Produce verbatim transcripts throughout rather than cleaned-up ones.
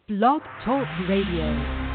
Blog Talk Radio.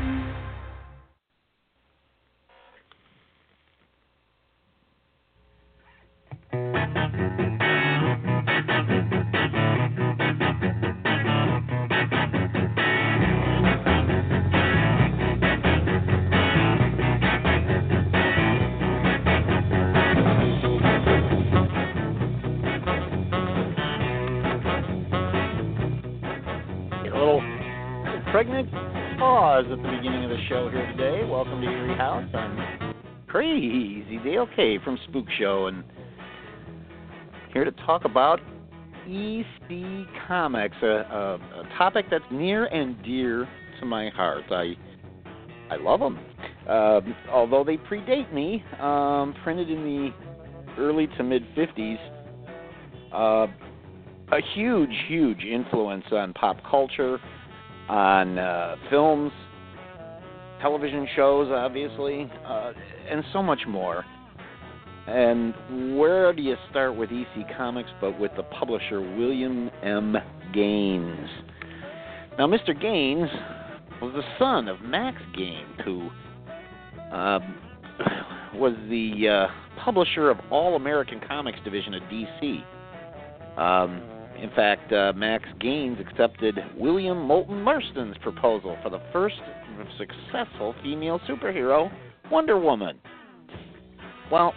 Pregnant pause at the beginning of the show here today. Welcome to Erie House. I'm Crazy Dale K from Spook Show, and here to talk about E C Comics, a, a, a topic that's near and dear to my heart. I I love them, uh, although they predate me. Um, printed in the early to mid fifties. Uh, a huge, huge influence on pop culture, on uh, films, television shows, obviously, uh, and so much more. And where do you start with E C Comics but with the publisher William M. Gaines? Now, Mister Gaines was the son of Max Gaines, who uh, was the uh, publisher of All American Comics division at D C. Um, In fact, uh, Max Gaines accepted William Moulton Marston's proposal for the first successful female superhero, Wonder Woman. Well,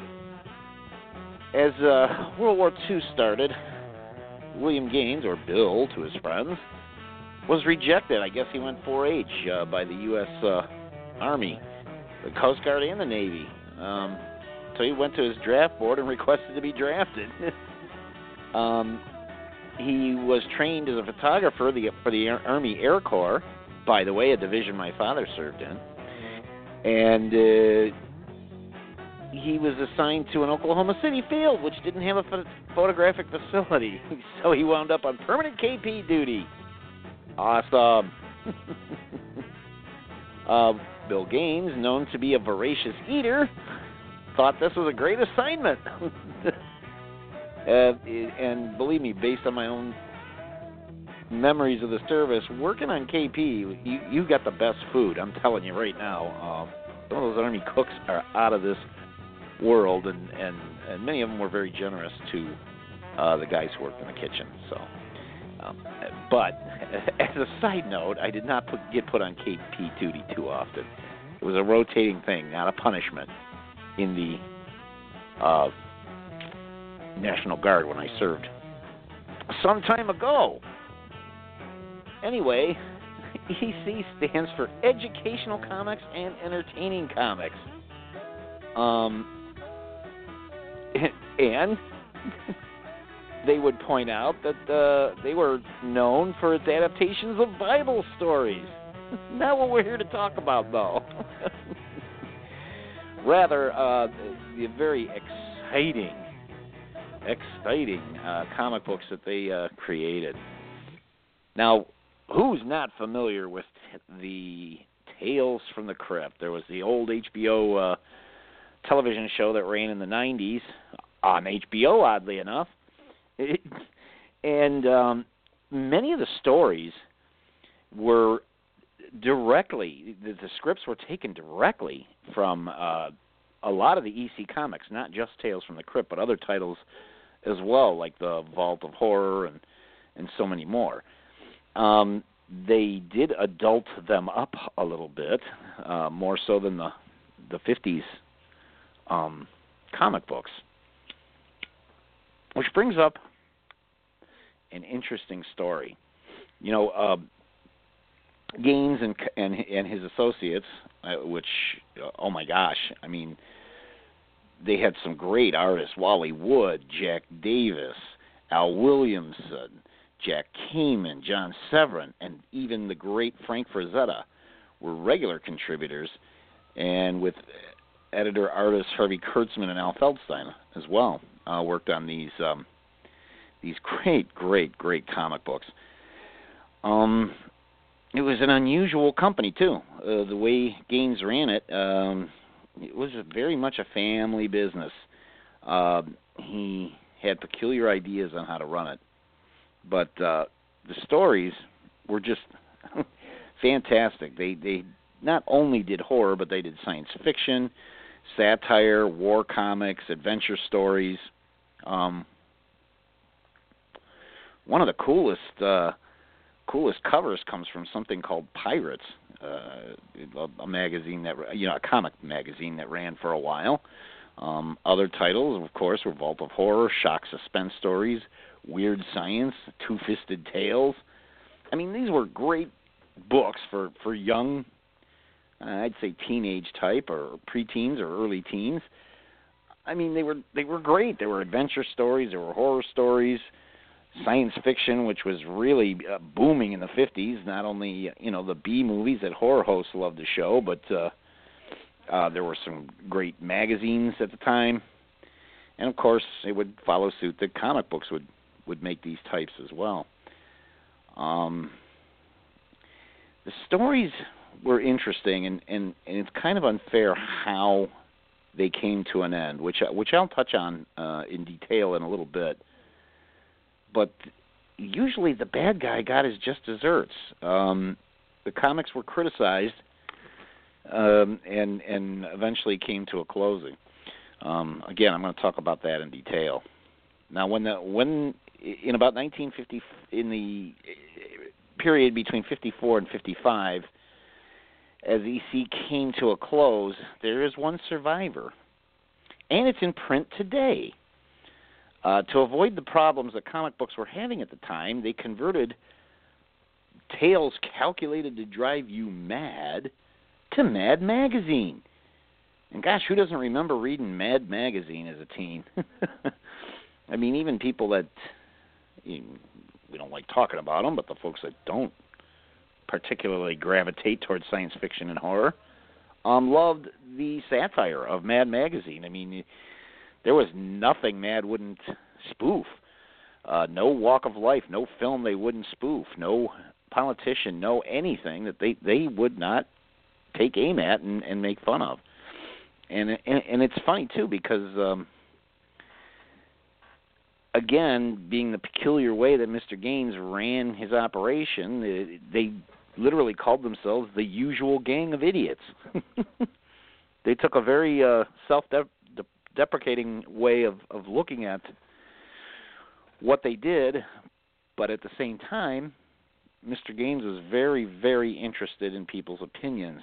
as uh, World War Two started, William Gaines, or Bill to his friends, was rejected. I guess he went four H uh, by the U S Uh, Army, the Coast Guard, and the Navy. Um, so he went to his draft board and requested to be drafted. um... He was trained as a photographer for the Army Air Corps, by the way, a division my father served in. And uh, he was assigned to an Oklahoma City field, which didn't have a ph- photographic facility. So he wound up on permanent K P duty. Awesome. uh, Bill Gaines, known to be a voracious eater, thought this was a great assignment. Uh, and believe me, based on my own memories of the service, working on K P, you, you got the best food. I'm telling you right now. Uh, some of those Army cooks are out of this world, and, and, and many of them were very generous to uh, the guys who worked in the kitchen. So, um, but as a side note, I did not put, get put on K P duty too often. It was a rotating thing, not a punishment in the uh, National Guard when I served some time ago. Anyway, E C stands for Educational Comics and Entertaining Comics. Um, and they would point out that uh, they were known for its adaptations of Bible stories. Not what we're here to talk about, though. Rather, uh, the very exciting exciting uh, comic books that they uh, created. Now, who's not familiar with the Tales from the Crypt? There was the old H B O uh, television show that ran in the nineties on H B O, oddly enough. It, and um, many of the stories were directly, the, the scripts were taken directly from uh, a lot of the E C comics, not just Tales from the Crypt, but other titles as well, like the Vault of Horror and, and so many more. Um, they did adult them up a little bit, uh, more so than the the fifties um, comic books. Which brings up an interesting story. You know, uh, Gaines and, and and his associates, uh, which, oh my gosh, I mean, they had some great artists: Wally Wood, Jack Davis, Al Williamson, Jack Kamen, John Severin, and even the great Frank Frazetta were regular contributors, and with editor-artists Harvey Kurtzman and Al Feldstein as well, uh, worked on these um, these great, great, great comic books. Um, it was an unusual company, too. Uh, the way Gaines ran it, um, it was a very much a family business. Uh, he had peculiar ideas on how to run it. But uh, the stories were just fantastic. They they not only did horror, but they did science fiction, satire, war comics, adventure stories. Um, one of the coolest uh, coolest covers comes from something called Pirates, uh, a, a magazine that you know a comic magazine that ran for a while. Um, other titles, of course, were Vault of Horror, Shock Suspense Stories, Weird Science, Two-Fisted Tales. I mean, these were great books for, for young, uh, I'd say teenage type or preteens or early teens. I mean, they were they were great. There were adventure stories, there were horror stories, science fiction, which was really uh, booming in the fifties. Not only, you know, the B movies that horror hosts loved to show, but uh, uh, there were some great magazines at the time. And, of course, it would follow suit that comic books would, would make these types as well. Um, the stories were interesting, and, and, and it's kind of unfair how they came to an end, which which I'll touch on uh, in detail in a little bit. But usually the bad guy got his just desserts. Um, the comics were criticized um, and and eventually came to a closing. Um, again, I'm going to talk about that in detail. Now, when the when in about nineteen fifty, in the period between fifty-four and fifty-five, as E C came to a close, there is one survivor, and it's in print today. Uh, to avoid the problems that comic books were having at the time, they converted tales calculated to drive you mad to Mad Magazine. And gosh, who doesn't remember reading Mad Magazine as a teen? I mean, even people that, you know, we don't like talking about them, but the folks that don't particularly gravitate towards science fiction and horror, um, loved the satire of Mad Magazine. I mean, there was nothing Mad wouldn't spoof. Uh, no walk of life, no film they wouldn't spoof, no politician, no anything that they, they would not take aim at and, and make fun of. And, and and it's funny, too, because, um, again, being the peculiar way that Mister Gaines ran his operation, they, they literally called themselves the Usual Gang of Idiots. They took a very uh, self-deprecating way of, of looking at what they did, but at the same time, Mister Gaines was very, very interested in people's opinions.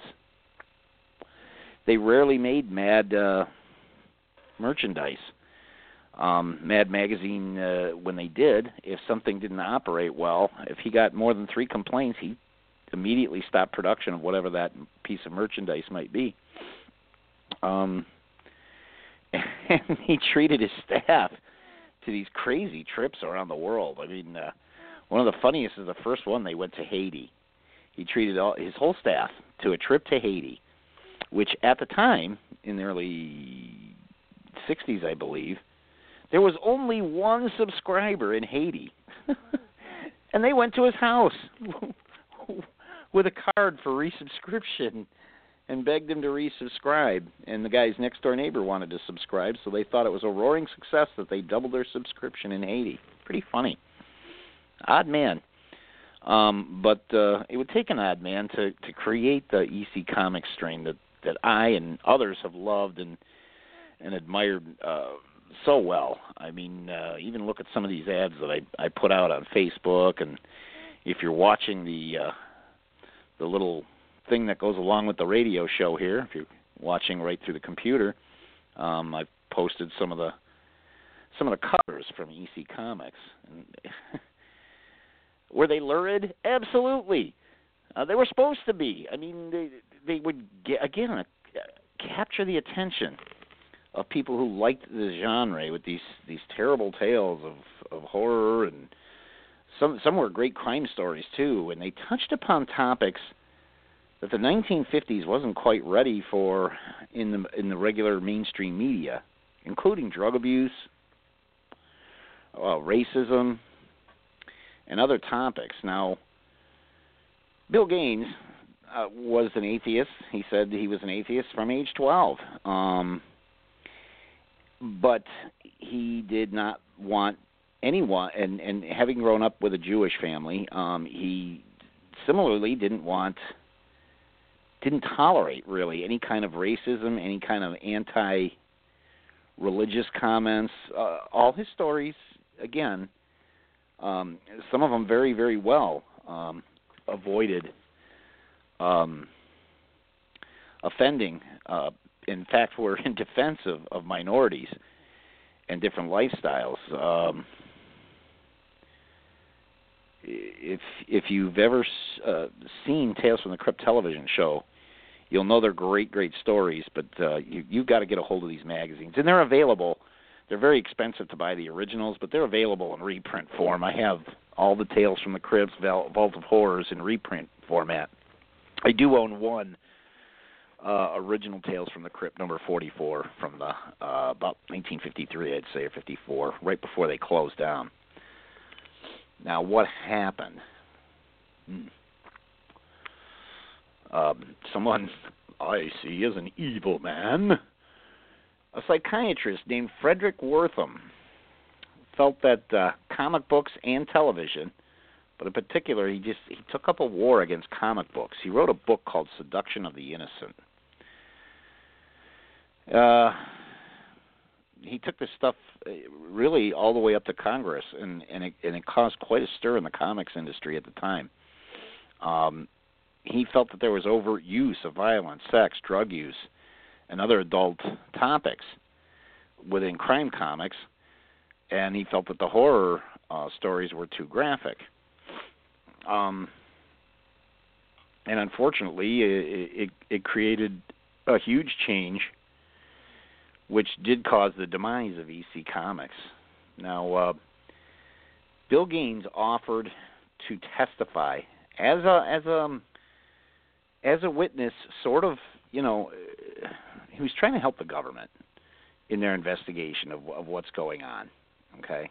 They rarely made Mad uh, merchandise. Um, Mad Magazine, uh, when they did, if something didn't operate well, if he got more than three complaints, he immediately stopped production of whatever that piece of merchandise might be. Um, and he treated his staff to these crazy trips around the world. I mean, uh, one of the funniest is the first one. They went to Haiti. He treated all, his whole staff to a trip to Haiti, which at the time, in the early sixties, I believe, there was only one subscriber in Haiti. And they went to his house with a card for resubscription and begged him to resubscribe. And the guy's next-door neighbor wanted to subscribe, so they thought it was a roaring success that they doubled their subscription in Haiti. Pretty funny. Odd man. Um, but uh, it would take an odd man to, to create the E C Comics strain that, that I and others have loved and and admired uh, so well. I mean, uh, even look at some of these ads that I, I put out on Facebook, and if you're watching the uh, the little thing that goes along with the radio show here, if you're watching right through the computer, um, I've posted some of the some of the covers from E C Comics. And were they lurid? Absolutely. Uh, they were supposed to be. I mean, they they would get, again uh, capture the attention of people who liked the genre with these these terrible tales of, of horror, and some some were great crime stories too. And they touched upon topics that the nineteen fifties wasn't quite ready for in the in the regular mainstream media, including drug abuse, uh, racism, and other topics. Now, Bill Gaines uh, was an atheist. He said he was an atheist from age twelve. Um, but he did not want anyone, and, and having grown up with a Jewish family, um, he similarly didn't want, didn't tolerate really any kind of racism, any kind of anti-religious comments. Uh, all his stories, again, um, some of them very, very well um, avoided um, offending. Uh, in fact, were in defense of, of minorities and different lifestyles. Um, if if you've ever uh, seen Tales from the Crypt television show, you'll know they're great, great stories. But uh, you, you've got to get a hold of these magazines, and they're available. They're very expensive to buy the originals, but they're available in reprint form. I have all the Tales from the Crypt, Vault of Horrors in reprint format. I do own one uh, original Tales from the Crypt, number forty-four, from the uh, about nineteen fifty-three, I'd say, or fifty-four, right before they closed down. Now, what happened? Hmm. Um, someone I see as an evil man, a psychiatrist named Frederick Wortham, felt that uh, comic books and television, but in particular, he just he took up a war against comic books. He wrote a book called Seduction of the Innocent. Uh, he took this stuff really all the way up to Congress, and, and, it, and it caused quite a stir in the comics industry at the time. Um, he felt that there was overt use of violence, sex, drug use, and other adult topics within crime comics, and he felt that the horror uh, stories were too graphic. Um, and unfortunately, it, it, it created a huge change, which did cause the demise of E C Comics. Now, uh, Bill Gaines offered to testify as a as a as a witness, sort of, you know, he was trying to help the government in their investigation of, of what's going on. Okay.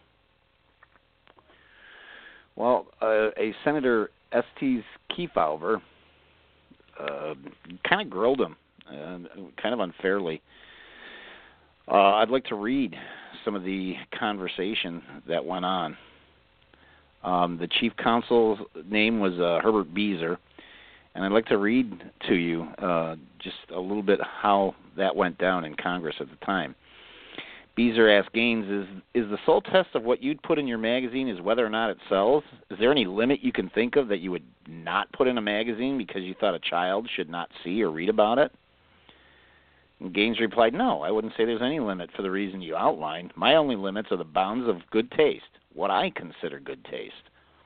Well, uh, a Senator Estes Kefauver uh, kind of grilled him, uh, kind of unfairly. Uh, I'd like to read some of the conversation that went on. Um, the chief counsel's name was uh, Herbert Beezer, and I'd like to read to you uh, just a little bit how that went down in Congress at the time. Beezer asked Gaines, is, is the sole test of what you'd put in your magazine is whether or not it sells? Is there any limit you can think of that you would not put in a magazine because you thought a child should not see or read about it? And Gaines replied, no, I wouldn't say there's any limit for the reason you outlined. My only limits are the bounds of good taste, what I consider good taste.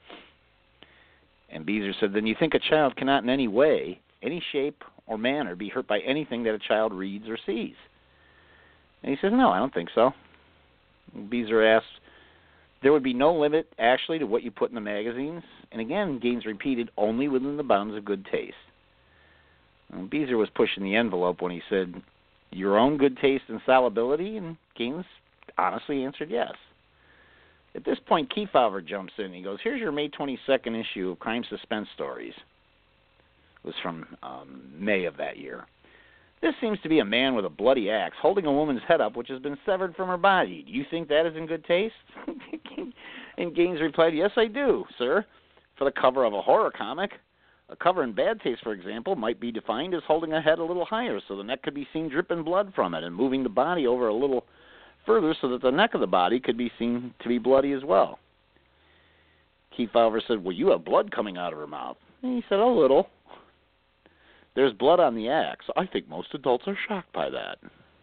And Beezer said, then you think a child cannot in any way, any shape or manner be hurt by anything that a child reads or sees? And he says, no, I don't think so. And Beezer asked, there would be no limit, actually, to what you put in the magazines? And again, Gaines repeated, only within the bounds of good taste. And Beezer was pushing the envelope when he said, your own good taste and salability? And Gaines honestly answered yes. At this point, Kefauver jumps in. He goes, here's your May twenty-second issue of Crime Suspense Stories. It was from um, May of that year. This seems to be a man with a bloody axe holding a woman's head up which has been severed from her body. Do you think that is in good taste? And Gaines replied, yes, I do, sir. For the cover of a horror comic, a cover in bad taste, for example, might be defined as holding a head a little higher so the neck could be seen dripping blood from it and moving the body over a little further so that the neck of the body could be seen to be bloody as well. Kefauver said, well, you have blood coming out of her mouth. And he said, a little. There's blood on the axe. I think most adults are shocked by that.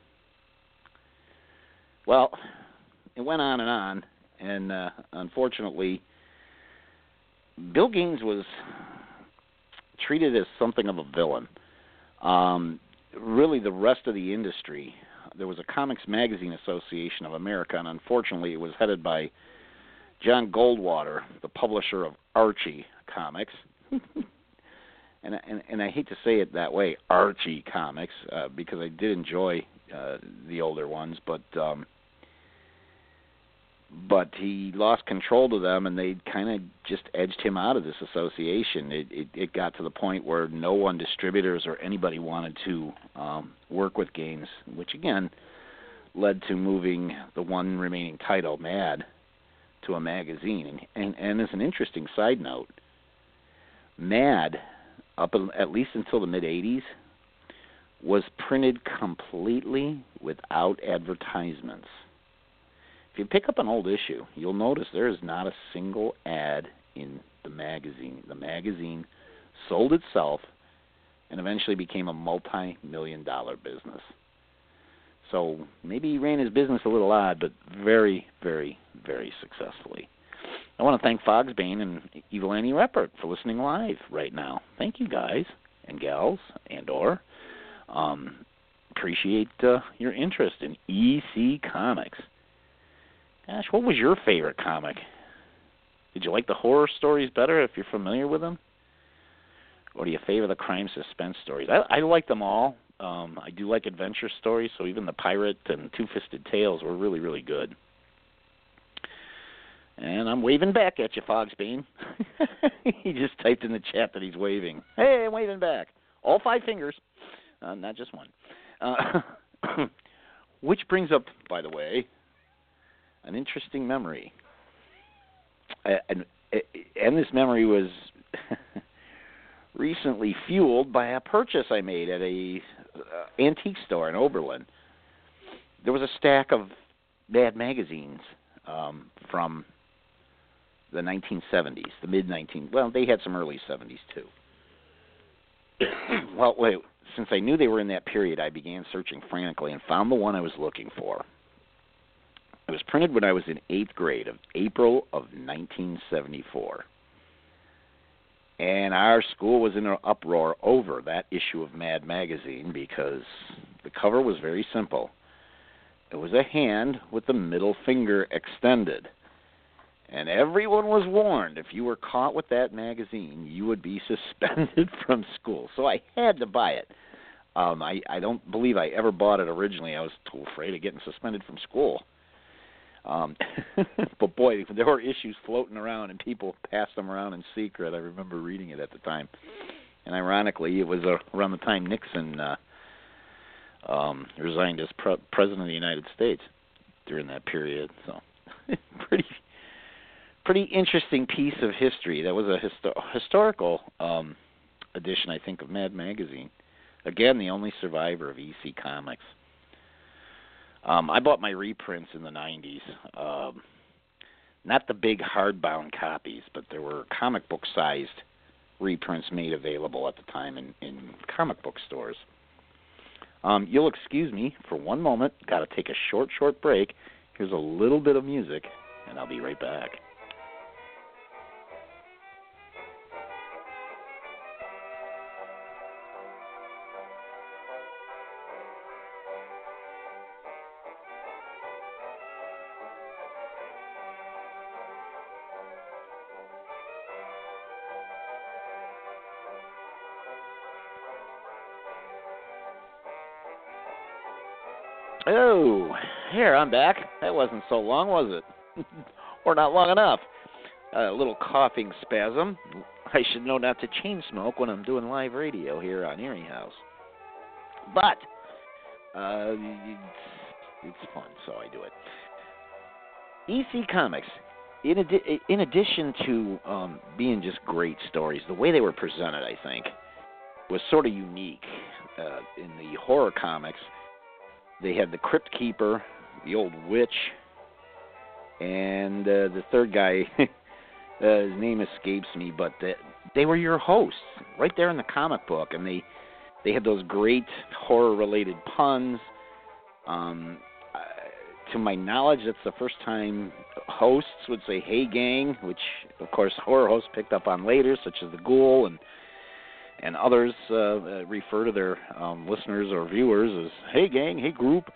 Well, it went on and on, and uh, unfortunately, Bill Gaines was treated as something of a villain. Um, really, the rest of the industry, there was a Comics Magazine Association of America, and unfortunately, it was headed by John Goldwater, the publisher of Archie Comics. And, and and I hate to say it that way, Archie Comics, uh, because I did enjoy uh, the older ones, but um, but he lost control to them, and they kind of just edged him out of this association. It, it it got to the point where no one, distributors or anybody, wanted to um, work with Gaines, which again led to moving the one remaining title, Mad, to a magazine. And and, and as an interesting side note, Mad, up in, at least until the mid-eighties, was printed completely without advertisements. If you pick up an old issue, you'll notice there is not a single ad in the magazine. The magazine sold itself and eventually became a multi-million dollar business. So maybe he ran his business a little odd, but very, very, very successfully. I want to thank Fogsbane and Evil Annie Reppert for listening live right now. Thank you, guys and gals and or. Um, appreciate uh, your interest in E C Comics. Gosh, what was your favorite comic? Did you like the horror stories better if you're familiar with them? Or do you favor the crime suspense stories? I, I like them all. Um, I do like adventure stories, so even the Pirate and Two-Fisted Tales were really, really good. And I'm waving back at you, Fogsbane. He just typed in the chat that he's waving. Hey, I'm waving back. All five fingers, uh, not just one. Uh, which brings up, by the way, an interesting memory. Uh, and, and this memory was recently fueled by a purchase I made at a uh, antique store in Oberlin. There was a stack of Mad magazines um, from the nineteen seventies, the mid nineteen. Well, they had some early seventies too. Well, wait, since I knew they were in that period, I began searching frantically and found the one I was looking for. It was printed when I was in eighth grade of April of nineteen seventy-four. And our school was in an uproar over that issue of Mad magazine because the cover was very simple. It was a hand with the middle finger extended. And everyone was warned if you were caught with that magazine, you would be suspended from school. So I had to buy it. Um, I, I don't believe I ever bought it originally. I was too afraid of getting suspended from school. Um, but, boy, there were issues floating around, and people passed them around in secret. I remember reading it at the time. And ironically, it was uh, around the time Nixon uh, um, resigned as pre- President of the United States during that period. So pretty pretty interesting piece of history. That was a histo- historical um, edition, I think, of Mad Magazine. Again, the only survivor of E C Comics. Um, I bought my reprints in the nineties. Um, not the big hardbound copies, but there were comic book-sized reprints made available at the time in, in comic book stores. Um, you'll excuse me for one moment. Got to take a short, short break. Here's a little bit of music, and I'll be right back. Oh, here, I'm back. That wasn't so long, was it? Or not long enough. A little coughing spasm. I should know not to chain smoke when I'm doing live radio here on Erie House. But uh, it's, it's fun, so I do it. E C Comics, in, adi- in addition to um, being just great stories, the way they were presented, I think, was sort of unique. Uh, in the horror comics, they had the Crypt Keeper, the old witch, and uh, the third guy, uh, his name escapes me, but the, they were your hosts right there in the comic book, and they they had those great horror-related puns. Um, uh, to my knowledge, that's the first time hosts would say, "Hey, gang," which, of course, horror hosts picked up on later, such as the Ghoul and and others uh, uh, refer to their um, listeners or viewers as, "Hey, gang," "Hey, group."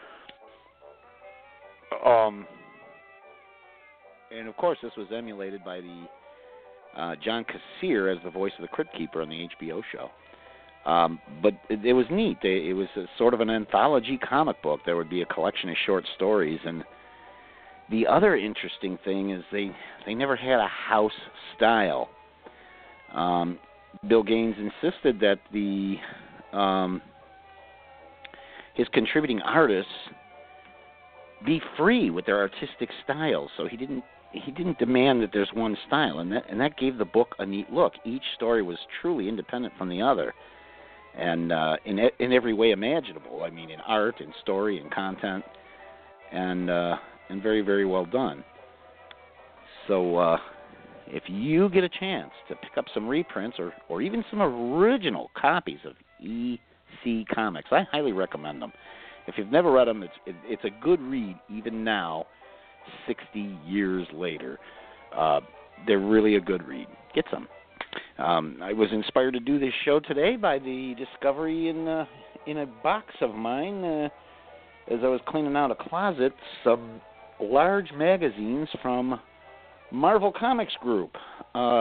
Um, and, of course, this was emulated by the uh, John Kassir as the voice of the Crypt Keeper on the H B O show. Um, but it, it was neat. They, it was a, sort of an anthology comic book. There would be a collection of short stories. And the other interesting thing is they, they never had a house style. Um, Bill Gaines insisted that the um, his contributing artists be free with their artistic styles, so he didn't he didn't demand that there's one style, and that and that gave the book a neat look. Each story was truly independent from the other, and uh, in in every way imaginable. I mean, in art, in story, in content, and uh, and very very well done. So uh, if you get a chance to pick up some reprints or or even some original copies of E C Comics, I highly recommend them. If you've never read them, it's it, it's a good read even now, sixty years later. Uh, they're really a good read. Get some. Um, I was inspired to do this show today by the discovery in uh, in a box of mine uh, as I was cleaning out a closet, some large magazines from Marvel Comics Group. Uh,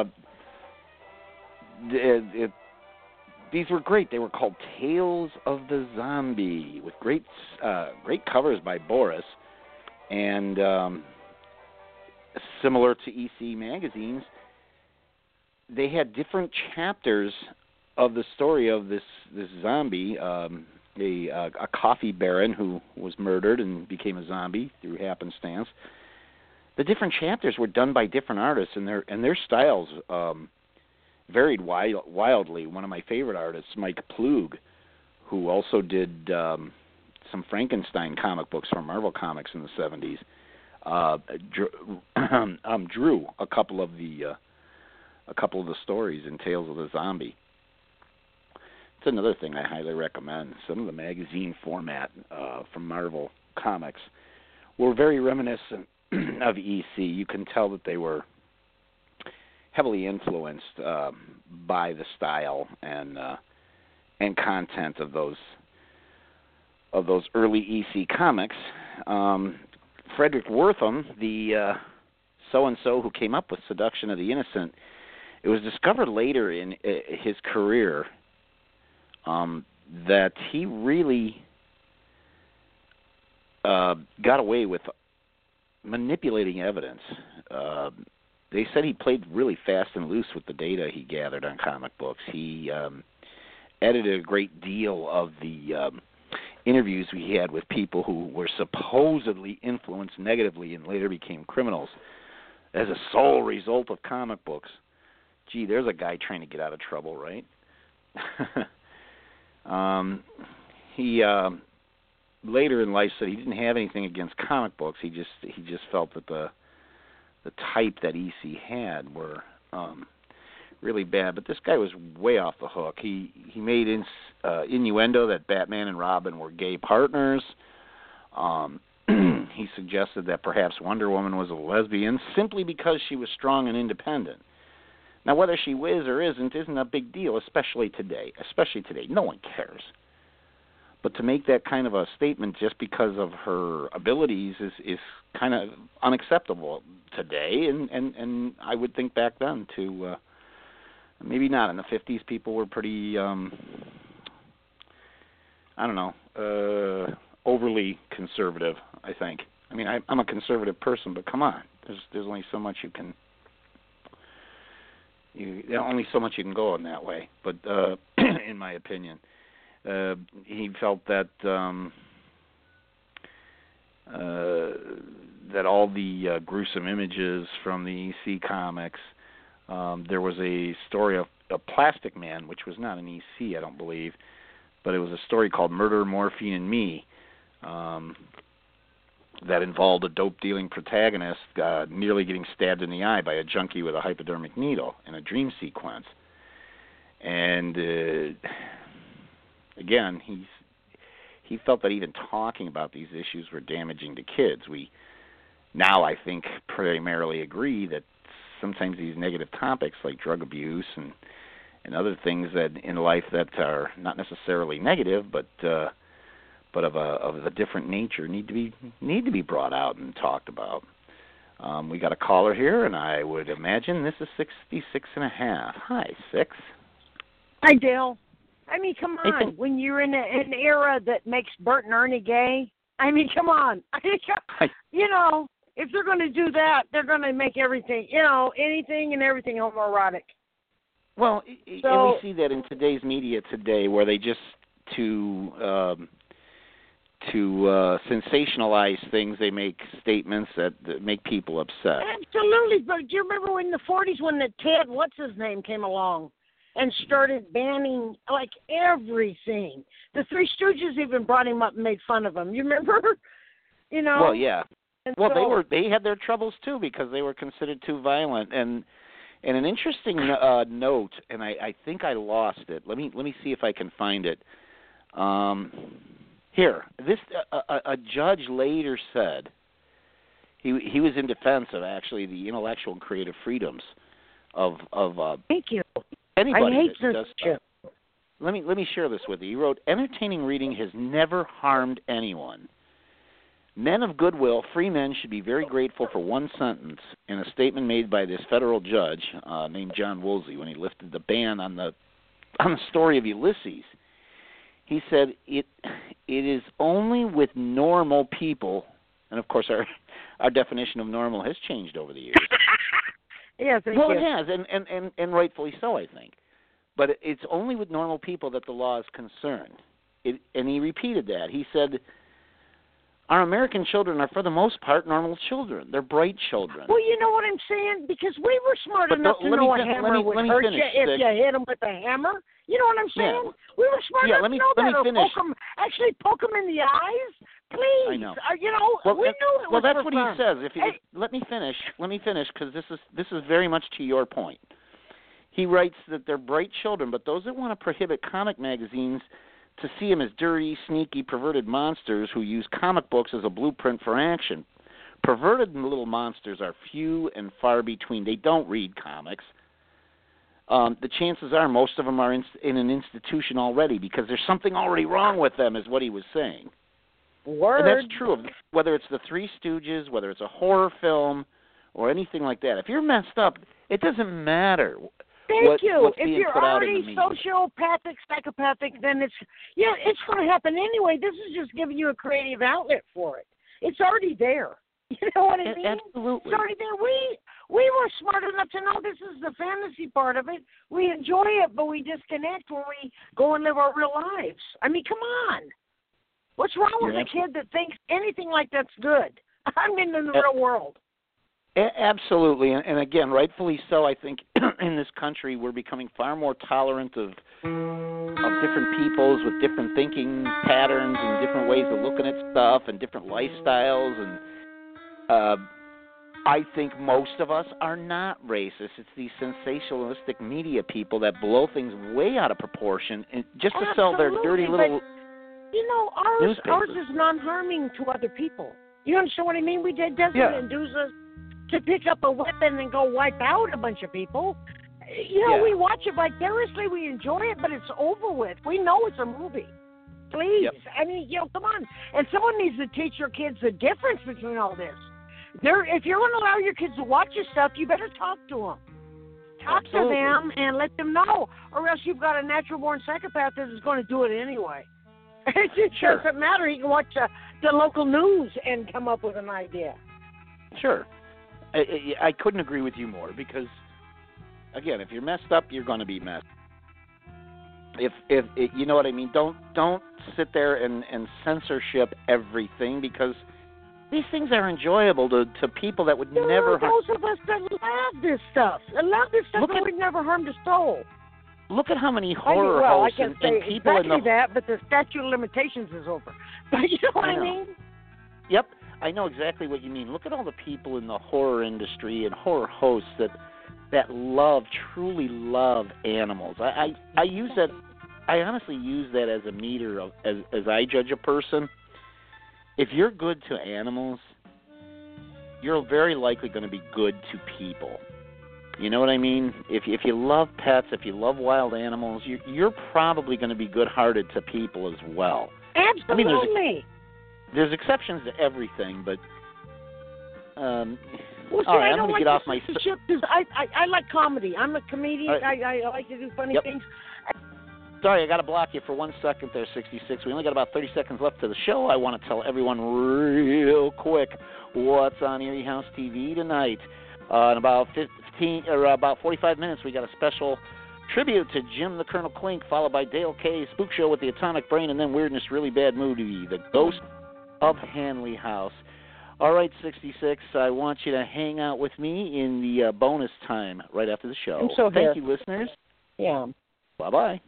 it, it, these were great. They were called Tales of the Zombie, with great uh, great covers by Boris, and um, similar to E C magazines, they had different chapters of the story of this this zombie, um, a, uh, a coffee baron who was murdered and became a zombie through happenstance. The different chapters were done by different artists, and their and their styles um, varied wild, wildly. One of my favorite artists, Mike Plug, who also did um, some Frankenstein comic books from Marvel Comics in the seventies, uh, drew, um, drew a couple of the uh, a couple of the stories in Tales of the Zombie. It's another thing I highly recommend. Some of the magazine format uh, from Marvel Comics were very reminiscent of E C. You can tell that they were heavily influenced uh, by the style and uh, and content of those of those early E C comics. Um, Frederick Wortham, the uh, so-and-so who came up with Seduction of the Innocent, it was discovered later in uh, his career um, that he really uh, got away with manipulating evidence. Uh, they said he played really fast and loose with the data he gathered on comic books. He um, edited a great deal of the um, interviews we had with people who were supposedly influenced negatively and later became criminals as a sole result of comic books. Gee, there's a guy trying to get out of trouble, right? um, he uh, later in life said he didn't have anything against comic books. He just he just felt that the the type that E C had were um, really bad. But this guy was way off the hook. He he made ins, uh, innuendo that Batman and Robin were gay partners. Um, he suggested that perhaps Wonder Woman was a lesbian simply because she was strong and independent. Now, whether she is or isn't isn't a big deal, especially today. Especially today, no one cares. But to make that kind of a statement just because of her abilities is, is kind of unacceptable today, and, and, and I would think back then to uh, maybe not. In the fifties, people were pretty, um, I don't know, uh, overly conservative, I think. I mean, I, I'm a conservative person, but come on. There's there's only so much you can, you only so much you can go in that way, but uh, in my opinion. Uh, he felt that um, uh, that all the uh, gruesome images from the E C comics, um, there was a story of a Plastic Man, which was not an E C, I don't believe, but it was a story called Murder, Morphine, and Me, um, that involved a dope-dealing protagonist uh, nearly getting stabbed in the eye by a junkie with a hypodermic needle in a dream sequence. And Uh, Again, he's he felt that even talking about these issues were damaging to kids. We now, I think, primarily agree that sometimes these negative topics like drug abuse and and other things that in life that are not necessarily negative, but uh, but of a of a different nature need to be need to be brought out and talked about. Um, we got a caller here, and I would imagine this is sixty-six and a half. Hi, Six. Hi, Dale. I mean, come on. When you're in a, an era that makes Bert and Ernie gay, I mean, come on. I mean, you know, if they're going to do that, they're going to make everything, you know, anything and everything homoerotic. Well, so, and we see that in today's media today, where they just to um, to uh, sensationalize things. They make statements that, that make people upset. Absolutely, but do you remember in the forties when the Ted, what's his name, came along and started banning, like, everything? The Three Stooges even brought him up and made fun of him. You remember? You know? Well, yeah. And well, so, they were they had their troubles, too, because they were considered too violent. And and an interesting uh, note, and I, I think I lost it. Let me let me see if I can find it. Um, here, this uh, a, a judge later said he he was in defense of actually the intellectual and creative freedoms of of uh, Thank you. anybody I hate that this does shit. stuff. Let me let me share this with you. He wrote, "Entertaining reading has never harmed anyone. Men of goodwill, free men, should be very grateful for one sentence in a statement made by this federal judge uh, named John Woolsey when he lifted the ban on the on the story of Ulysses. He said, it it is only with normal people," and of course our our definition of normal has changed over the years. Yeah, thank well, you. it has, and, and, and, and rightfully so, I think. But it's only with normal people that the law is concerned. It, and he repeated that. He said, "Our American children are, for the most part, normal children. They're bright children." Well, you know what I'm saying? Because we were smart But enough the, to know me, a hammer let me, would let me hurt finish, you if Dick. you hit them with a hammer. You know what I'm saying? Yeah. We were smart Yeah, enough let me- to know let me that. Or finish. poke 'em, actually poke them in the eyes. Please. I know. Uh, you know, Well, we that, knew it well, was that's for what fun. he says. If you Hey. let me finish, let me finish, because this is this is very much to your point. He writes that they're bright children, but those that want to prohibit comic magazines to see them as dirty, sneaky, perverted monsters who use comic books as a blueprint for action. Perverted little monsters are few and far between. They don't read comics. Um, the chances are most of them are in, in an institution already because there's something already wrong with them, is what he was saying. Word. And that's true of whether it's the Three Stooges, whether it's a horror film, or anything like that. If you're messed up, it doesn't matter. Thank what, you. What's If being you're put out in already the media. sociopathic, psychopathic, then it's yeah, it's going to happen anyway. This is just giving you a creative outlet for it. It's already there. You know what I mean? Absolutely. It's already there. We we were smart enough to know this is the fantasy part of it. We enjoy it, but we disconnect when we go and live our real lives. I mean, come on. What's wrong with You're a kid that thinks anything like that's good? I mean, in the Uh, real world. A- Absolutely, and, and again, rightfully so. I think in this country we're becoming far more tolerant of of different peoples with different thinking patterns and different ways of looking at stuff and different lifestyles. And uh, I think most of us are not racist. It's these sensationalistic media people that blow things way out of proportion and just to sell their dirty Absolutely, little. But, you know, ours newspapers. ours is non-harming to other people. You understand what I mean? We did doesn't Yeah. induce us to pick up a weapon and go wipe out a bunch of people. You know, Yeah. we watch it vicariously, we enjoy it, but it's over with. We know it's a movie. Please. Yep. I mean, you know, come on. And someone needs to teach your kids the difference between all this. They're, if you're going to allow your kids to watch your stuff, you better talk to them. Talk Absolutely. to them and let them know, or else you've got a natural-born psychopath that is going to do it anyway. It Sure. doesn't matter. He can watch the, the local news and come up with an idea. Sure. I, I, I couldn't agree with you more because, again, if you're messed up, you're going to be messed. If if it, you know what I mean, don't don't sit there and, and censorship everything because these things are enjoyable to, to people that would There never are harm. those of us that love this stuff. That love this stuff Look that at- would never harm the soul. Look at how many I mean, horror well, I hosts can't and, say and people exactly in the that, but the statute of limitations is over. But you know what I I, know. mean? Yep, I know exactly what you mean. Look at all the people in the horror industry and horror hosts that that love, truly love animals. I, I, I use that. I honestly use that as a meter of as as I judge a person. If you're good to animals, you're very likely going to be good to people. You know what I mean? If if you love pets, if you love wild animals, you're, you're probably going to be good-hearted to people as well. Absolutely. I mean, there's a- There's exceptions to everything, but um, well, see, all right, I I'm don't going to like get off my. censorship because I, I I like comedy. I'm a comedian. All right. I, I like to do funny Yep. things. Sorry, I got to block you for one second there, sixty-six. We only got about thirty seconds left to the show. I want to tell everyone real quick what's on Erie House T V tonight. Uh, in about fifteen or about forty-five minutes, we got a special tribute to Jim the Colonel Klink, followed by Dale K. Spook Show with the Atomic Brain, and then Weirdness Really Bad Movie, The Ghost of Hanley House. All right, sixty-six, I want you to hang out with me in the uh, bonus time right after the show. I'm so Thank here. you, listeners. Yeah. Bye-bye.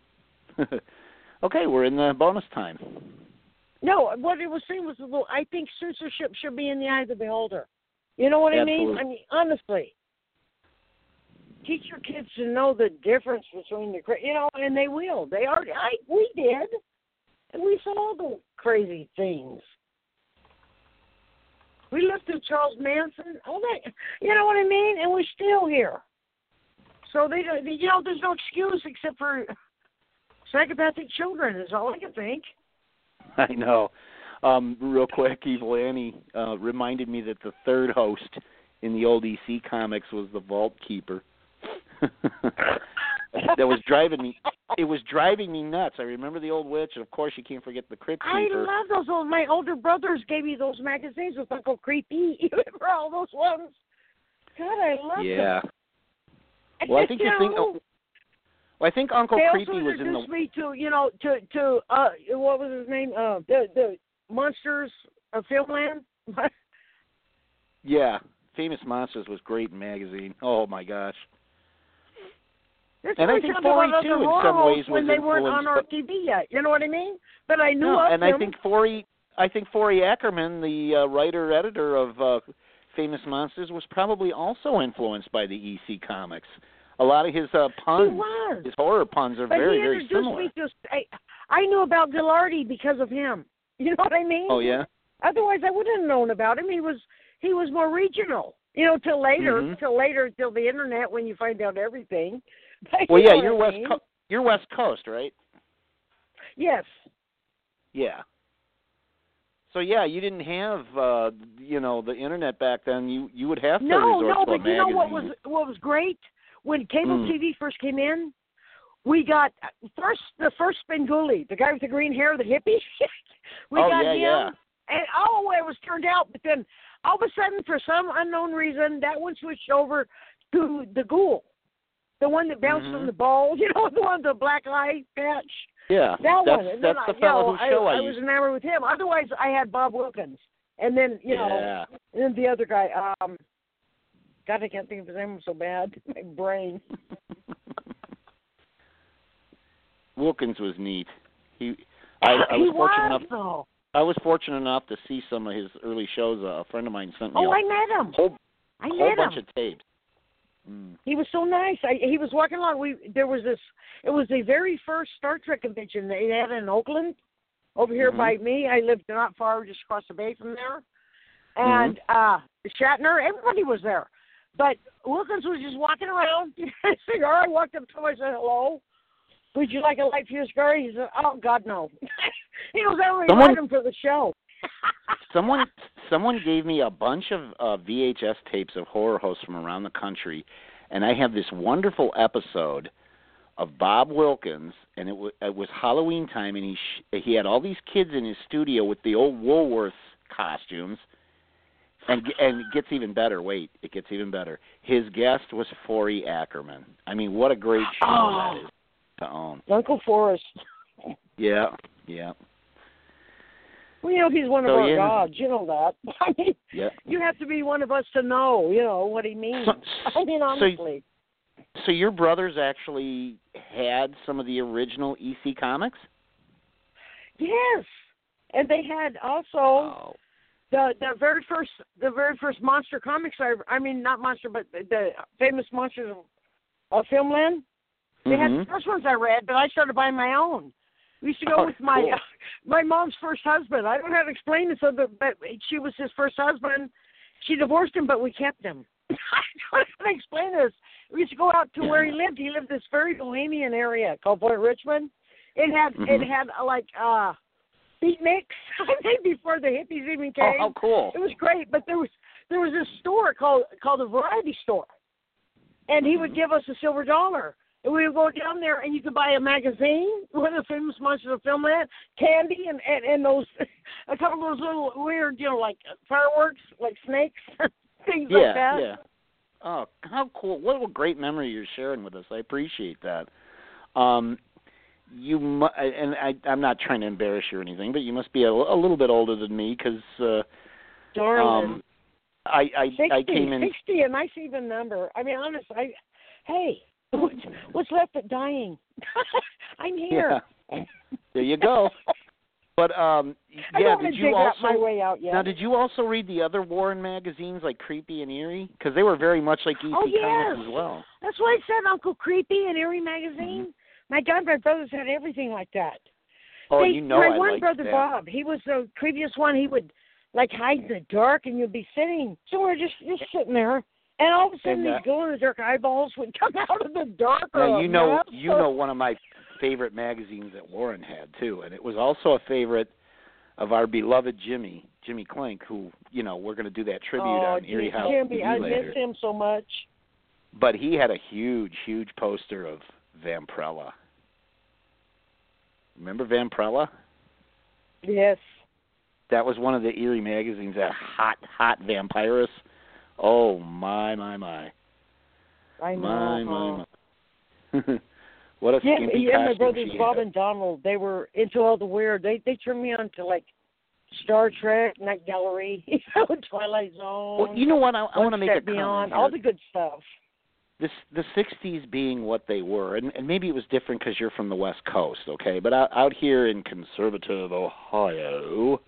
Okay, we're in the bonus time. No, what it was saying was, well, I think censorship should be in the eye of the beholder. You know what Absolutely. I mean? I mean, honestly. Teach your kids to know the difference between the, you know, and they will. They already, I, we did. And we saw the crazy things. We lived through Charles Manson, all that, you know what I mean? And we're still here. So, they, you know, there's no excuse except for psychopathic children is all I can think. I know. Um, real quick, Evil Annie uh, reminded me that the third host in the old E C comics was the Vault Keeper. That was driving me. It was driving me nuts. I remember the old witch, and of course, you can't forget the Crypt Keeper. I love those old. My older brothers gave me those magazines with Uncle Creepy. You remember all those ones? God, I love yeah. them. Yeah. Well, I think you, you think. know, Oh, well, I think Uncle they Creepy also was in the. introduced me to, you know, to to uh, what was his name? Uh, the the Monsters of Filmland. Yeah, Famous Monsters was great magazine. Oh my gosh. That's and I think Forey too, in some ways, was when they weren't on our but, T V yet. You know what I mean? But I knew no, of and them. I think Forey, I think Forey Ackerman, the uh, writer editor of uh, Famous Monsters, was probably also influenced by the E C comics. A lot of his uh, puns, he was. his horror puns, are but very, he very introduced similar. Me to, I, I knew about Gilardi because of him. You know what I mean? Oh yeah. Otherwise, I wouldn't have known about him. He was he was more regional. You know, till later, mm-hmm. till later, till the internet when you find out everything. But well, you yeah, know you're what I West. mean? Co- you're West Coast, right? Yes. Yeah. So yeah, you didn't have uh, you know the internet back then. You you would have to no, resort no, to a but magazine. you know what was what was great when cable mm. T V first came in. We got first the first Spenguli, the guy with the green hair, the hippie. we oh got yeah, him, yeah. and oh, it was turned out. But then all of a sudden, for some unknown reason, that one switched over to the Ghoul, the one that bounced mm-hmm. on the ball. You know, the one with the black eye patch. Yeah, that that's, one. And that's then the I, fellow you know, whose show I, I, I used. was enamored with him. Otherwise, I had Bob Wilkins, and then you know, yeah. and then the other guy. Um, God, I can't think of his name. So bad, my brain. Wilkins was neat. He, I, I was he fortunate was, enough. though. I was fortunate enough to see some of his early shows. Uh, a friend of mine sent me Oh, a I met him. whole, I whole met bunch him. of tapes. Mm. He was so nice. I, he was walking along. We there was this. It was the very first Star Trek convention they had in Oakland, over here mm-hmm. by me. I lived not far, just across the bay from there. And mm-hmm. uh Shatner, everybody was there, but Wilkins was just walking around. Cigar. I walked up to him. I said, "Hello. Would you like a light for your cigar?" He said, "Oh God, no." He was only Someone, him for the show. someone, someone gave me a bunch of uh, V H S tapes of horror hosts from around the country, and I have this wonderful episode of Bob Wilkins, and it, w- it was Halloween time, and he sh- he had all these kids in his studio with the old Woolworths costumes, and and it gets even better. Wait, it gets even better. His guest was Forey Ackerman. I mean, what a great show oh. that is to own. Uncle Forrest. Yeah, yeah. Well, you know, he's one of so, our yeah. gods. You know that. I mean, yeah. you have to be one of us to know, you know, what he means. So, I mean, honestly. So, so your brothers actually had some of the original E C comics? Yes. And they had also oh. the the very first the very first monster comics. I I mean, not monster, but the, the famous monsters of, of Filmland. They mm-hmm. had the first ones I read, but I started buying my own. We used to go oh, with my cool. uh, my mom's first husband. I don't know how to explain it, so the, but she was his first husband. She divorced him, but we kept him. I don't know how to explain this. We used to go out to where he lived. He lived in this very bohemian area called Point Richmond. It had mm-hmm. it had uh, like uh, beatniks. I think before the hippies even came. Oh, how cool! It was great, but there was there was this store called called a variety store, and he would give us a silver dollar. And we would go down there, and you could buy a magazine with the famous monsters of Filmland, candy, and, and, and those a couple of those little weird, you know, like fireworks, like snakes, things yeah, like that. Yeah. Oh, how cool! What a great memory you're sharing with us. I appreciate that. Um, you mu- and I, I'm not trying to embarrass you or anything, but you must be a, a little bit older than me because uh, Darling. um, I, I, sixty, I came in sixty, a nice even number. I mean, honest, I, hey, what's, what's left but dying? I'm here. Yeah. There you go. But um, I yeah, don't did want to you dig also out my way out yet. now? Did you also read the other Warren magazines like Creepy and Eerie? Because they were very much like E C Oh, yes. Comics as well. That's why I said Uncle Creepy and Eerie magazine. Mm-hmm. My God, my brothers had everything like that. Oh, they, you know my I one liked brother that. Bob, he was the previous one. He would like hide in the dark, and you'd be sitting somewhere, just just sitting there, and all of a sudden And, uh, these glow in the dark eyeballs would come out of the dark. Now or you a know map. you know one of my favorite magazines that Warren had too, and it was also a favorite of our beloved Jimmy, Jimmy Clink, who, you know, we're going to do that tribute oh, on Erie House Jimmy, T V I later. miss him so much. But he had a huge, huge poster of Vampirella. Remember Vampirella? Yes. That was one of the Erie magazines, that hot, hot vampiress. Oh, my, my, my. I know. My, huh? my, my. What a Yeah, skimpy yeah, my costume brothers she Bob had. and Donald, they were into all the weird. They they turned me on to like Star Trek, Night Gallery, you know, Twilight Zone. Well, you know what? I, I want to make a Step Beyond, comment all here. the good stuff. This, the sixties being what they were, and, and maybe it was different because you're from the West Coast, okay? But out, out here in conservative Ohio,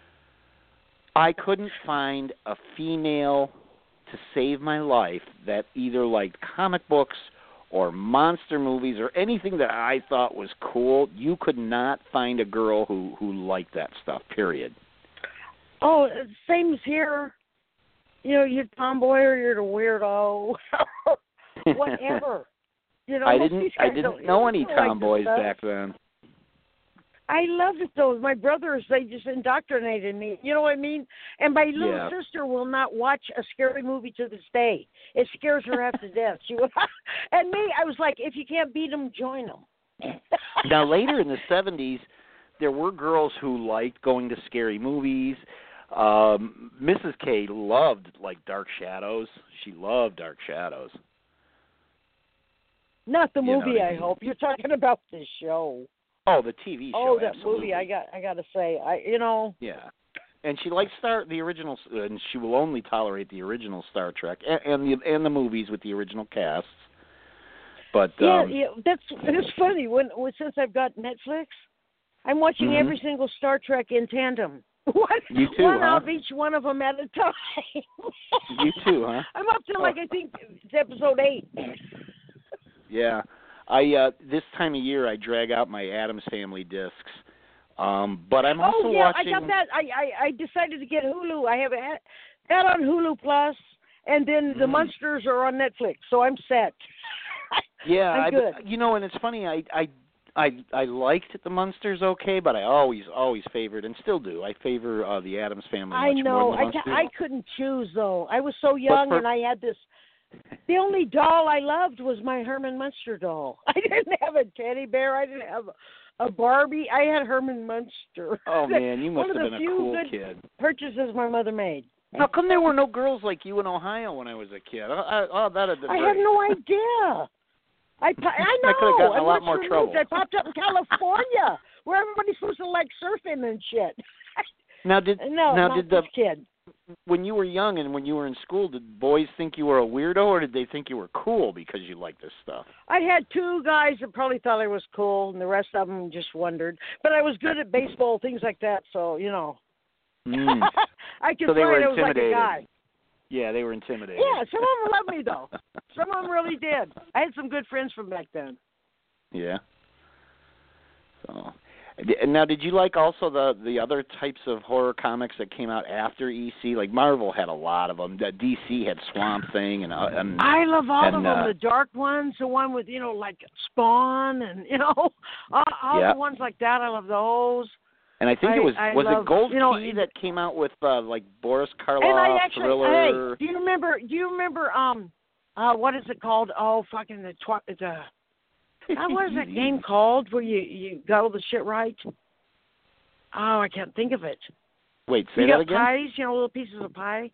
I couldn't find a female to save my life that either liked comic books or monster movies or anything that I thought was cool. You could not find a girl who, who liked that stuff, period. Oh, same as here. You know, you're a tomboy or you're a weirdo. Whatever. You know, I most of didn't these I guys didn't don't- know they any don't like this tomboys stuff. back then. I loved it though. My brothers, they just indoctrinated me. You know what I mean? And my little Yeah. sister will not watch a scary movie to this day. It scares her half to death. She would, and me, I was like, if you can't beat them, join them. Now, later in the seventies, there were girls who liked going to scary movies. Um, Missus K loved, like, Dark Shadows. She loved Dark Shadows. Not the You know movie, what I I mean. hope. You're talking about the show. Oh, the T V show. Oh, that absolutely. movie! I got, I got to say, I, you know, Yeah, and she likes Star the original, and she will only tolerate the original Star Trek and, and the and the movies with the original casts. But yeah, um, yeah. That's it's funny when, when since I've got Netflix, I'm watching Mhm. every single Star Trek in tandem. One, You too, one huh? of each one of them at a time. you too, huh? I'm up to like I think it's episode eight. Yeah, I uh, this time of year I drag out my Addams Family discs, um, but I'm also oh yeah, watching. I got that. I, I I decided to get Hulu. I have it- that on Hulu Plus, and then the Mm. Munsters are on Netflix, so I'm set. Yeah, I'm I, good. you know, and it's funny. I I I I liked the Munsters okay, but I always always favored and still do. I favor uh, the Addams Family I much know. more than I the ca- Munsters. I couldn't choose though. I was so young, for- and I had this. The only doll I loved was my Herman Munster doll. I didn't have a teddy bear. I didn't have a Barbie. I had Herman Munster. Oh man, you must One of have the been a few cool good kid. purchases my mother made. How come there were no girls like you in Ohio when I was a kid? Oh, I, oh that'd have been I great. had no idea. I po- I know. I could have gotten a I'm lot much more removed. trouble. I popped up in California, where everybody's supposed to like surfing and shit. Now did no, now not did the this kid. when you were young and when you were in school, did boys think you were a weirdo or did they think you were cool because you liked this stuff? I had two guys that probably thought I was cool, and the rest of them just wondered. But I was good at baseball, things like that, so, you know. Mm. I could So they were find I was like a intimidated. guy. Yeah, they were intimidated. Yeah, some of them loved me, though. Some of them really did. I had some good friends from back then. Yeah. So, and now, did you like also the the other types of horror comics that came out after E C? Like Marvel had a lot of them. D C had Swamp Thing, and, uh, and I love all and, of them. uh, The dark ones, the one with, you know, like Spawn, and, you know, all, all Yeah. the ones like that. I love those. and I think I- it was I was love- it Gold you know, Key it- that came out with uh, like Boris Karloff And I actually, thriller. hey, do you remember? Do you remember? Um, uh, what is it called? Oh, fucking the tw- the. Uh, what is that game called where you you got all the shit right? Oh, I can't think of it. Wait, say You that got again. pies, you know, little pieces of pie.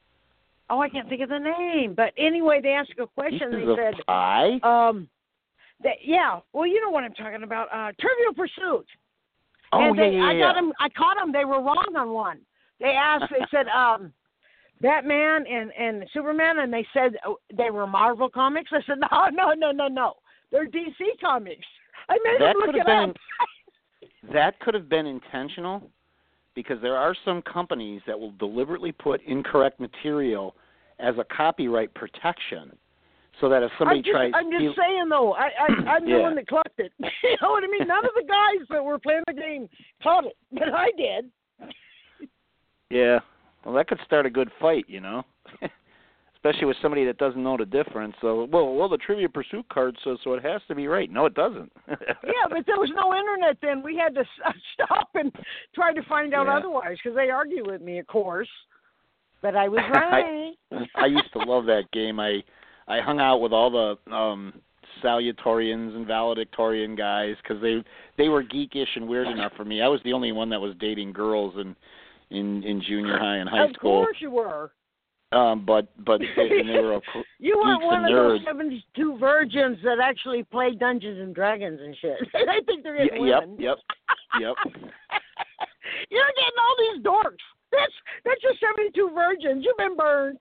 Oh, I can't think of the name. But anyway, they asked a question. Pieces They of said, pie. um, They, yeah, well, you know what I'm talking about. Uh, Trivial Pursuit. Oh, and yeah, they, yeah, I yeah. got them. I caught them. They were wrong on one. They asked. They said um, Batman and, and Superman, and they said they were Marvel comics. I said no, no, no, no, no. They're D C comics. I made that them look could have it been up. that could have been intentional, because there are some companies that will deliberately put incorrect material as a copyright protection, so that if somebody I'm just, tries, I'm just steal- saying though. I, I I'm the Yeah. one that caught it. You know what I mean? None of the guys that were playing the game caught it, but I did. yeah, well, that could start a good fight, you know. Especially with somebody that doesn't know the difference. So, well, well, the Trivia Pursuit card says so. It has to be right. No, it doesn't. Yeah, but there was no internet then. We had to stop and try to find out Yeah. otherwise because they argue with me, of course. But I was right. I, I used to love that game. I I hung out with all the um, salutatorians and valedictorian guys because they they were geekish and weird enough for me. I was the only one that was dating girls in in, in junior high and high of school. Of course you were. Um, but but they, and they were a, you weren't one of nerds. those seventy-two virgins that actually play Dungeons and Dragons and shit. I think they're getting y- women. Yep, yep, yep. You're getting all these dorks. That's that's your seventy-two virgins. You've been burned.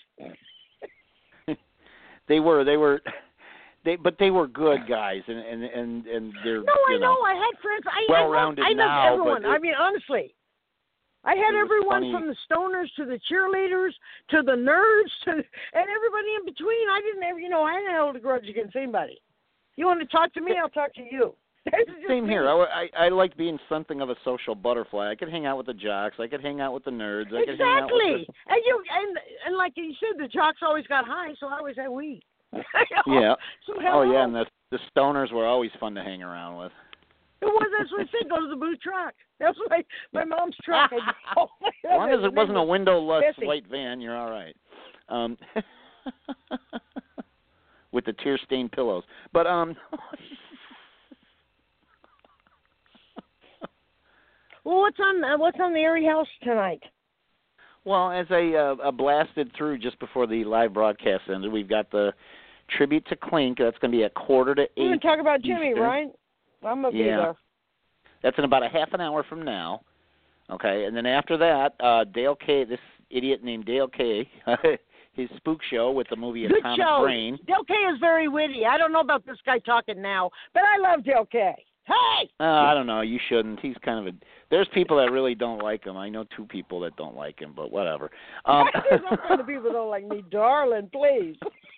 They were they were they but they were good guys and and and, and they're no, you I know. I had friends. I well-rounded I loved, I loved now, everyone. but it, I mean, honestly. I had It was everyone funny. from the stoners to the cheerleaders to the nerds to and everybody in between. I didn't ever, you know, I didn't hold a grudge against anybody. You want to talk to me? I'll talk to you. Same here. I, I I liked being something of a social butterfly. I could hang out with the jocks. I could hang out with the nerds. I could hang out with exactly. the... And you and and like you said, the jocks always got high, so I always had weed. Yeah. So oh yeah, and the the stoners were always fun to hang around with. It was, that's what I said. Go to the blue truck. That was my my mom's truck. I just, oh, as long as it wasn't a windowless Bessie. white van, you're all right. Um, with the tear-stained pillows. But um. Well, what's on uh, what's on the Erie House tonight? Well, as I uh, blasted through just before the live broadcast ended, we've got the tribute to Clink. That's going to be at quarter to eight. We're going to talk about Jimmy, Eastern. right? I'm going to Yeah. be there. That's in about a half an hour from now. Okay, and then after that, uh, Dale K., this idiot named Dale K., his spook show with the movie Good Atomic show. Brain. Dale K is very witty. I don't know about this guy talking now, but I love Dale K. Hey! Uh, I don't know. You shouldn't. He's kind of a. There's people that really don't like him. I know two people that don't like him, but whatever. Um, There's all kind of people don't like me, darling. Please.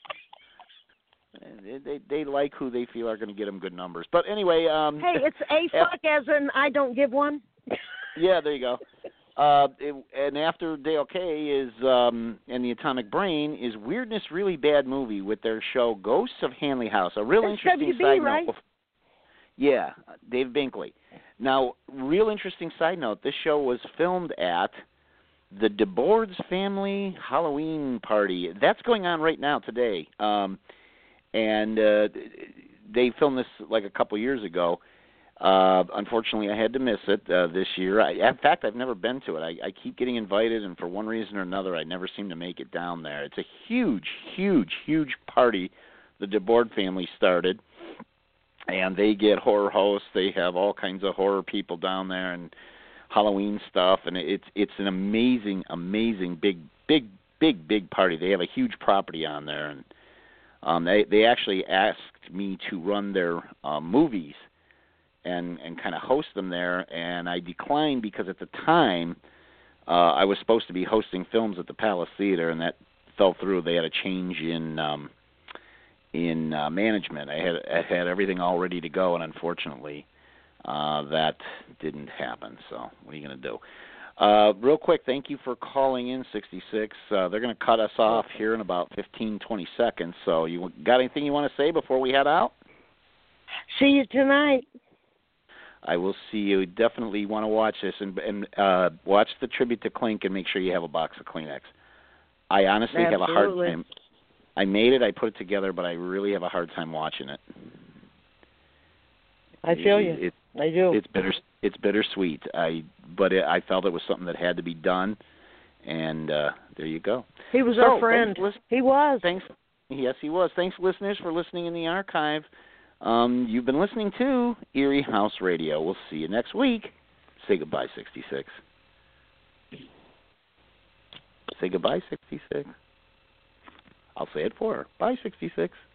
they, they they like who they feel are going to get them good numbers. But anyway. Um, Hey, it's a fuck as in I don't give one. Yeah, there you go. Uh, it, and after Dale K is um, and the Atomic Brain is Weirdness Really Bad Movie with their show Ghosts of Hanley House. A real That's interesting W B, side right? note. Yeah, Dave Binkley. Now, real interesting side note, this show was filmed at the DeBoard's family Halloween party. That's going on right now today. Um, and uh, they filmed this like a couple years ago. Uh, unfortunately, I had to miss it uh, this year. I, in fact, I've never been to it. I, I keep getting invited, and for one reason or another, I never seem to make it down there. It's a huge, huge, huge party the DeBoard family started. And they get horror hosts. They have all kinds of horror people down there and Halloween stuff. And it's it's an amazing, amazing, big, big, big, big party. They have a huge property on there. And um, they, they actually asked me to run their uh, movies and, and kind of host them there. And I declined because at the time uh, I was supposed to be hosting films at the Palace Theater, and that fell through. They had a change in... Um, in uh, management. I had I had everything all ready to go, and unfortunately, uh, that didn't happen. So what are you going to do? Uh, real quick, thank you for calling in, sixty-six. Uh, they're going to cut us off here in about fifteen, twenty seconds. So you got anything you want to say before we head out? See you tonight. I will see you. Definitely want to watch this and, and uh, watch the tribute to Clink and make sure you have a box of Kleenex. I honestly Absolutely. have a hard time. I made it, I put it together, but I really have a hard time watching it. I feel it, you. It, I do. It's bitter. It's bittersweet. I, but it, I felt it was something that had to be done, and uh, there you go. He was so, our friend. Thanks, he was. Thanks. Yes, he was. Thanks, listeners, for listening in the archive. Um, you've been listening to Erie House Radio. We'll see you next week. Say goodbye, sixty-six. Say goodbye, sixty-six. I'll say it for her. Bye, sixty-six.